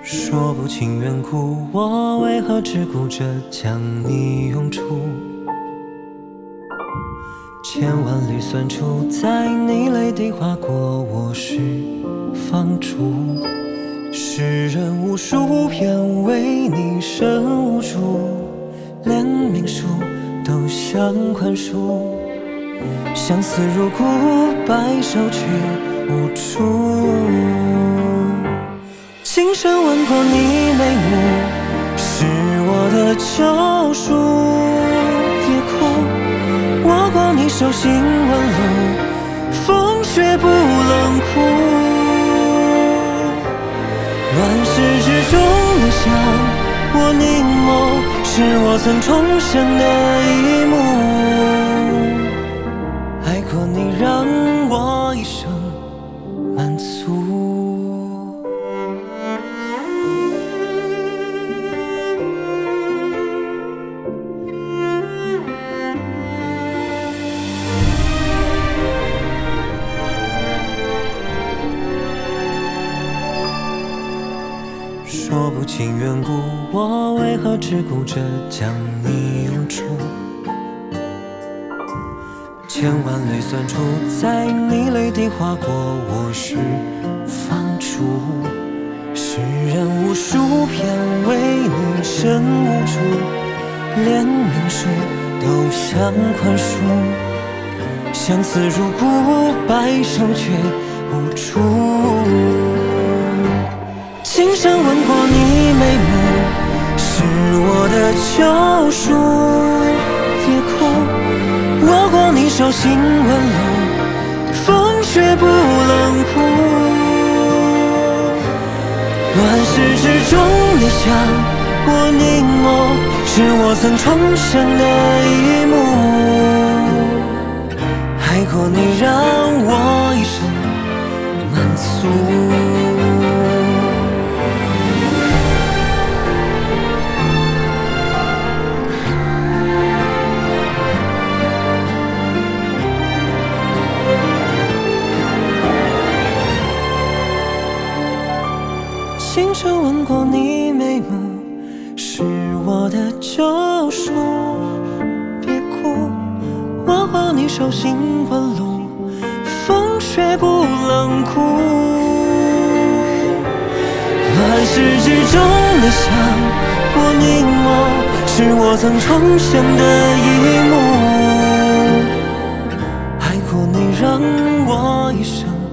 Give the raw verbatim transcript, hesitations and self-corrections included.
说不清缘故，我为何只顾着将你拥住？千万缕酸楚，在你泪滴划过我时放逐。世人无数，偏为你身无助，连命数都想宽恕。相思如故，白首却无处。轻声吻过你眉目，是我的救赎。别哭，握过你手心纹路，风雪不冷酷。乱世之中的香，我凝眸，是我曾重现的一幕。爱过你，让我一生满足。说不清缘故，我为何只顾着将你拥住？千万泪酸楚，在你泪滴划过我时放逐。世人无数，偏为你身无助，连命数都想宽恕。相思如故，白首却无处。轻声吻过你眉目，是我的救赎。别哭，握过你手心纹路，风雪不冷酷。乱世之中的香，我凝眸，是我曾重现的一幕。爱过你，让我一生满足。轻声吻过你眉目，是我的救赎。别哭，握过你手心纹路，风雪不冷酷。乱世之中的香，我凝眸，是我曾重现的一幕。爱过你，让我一生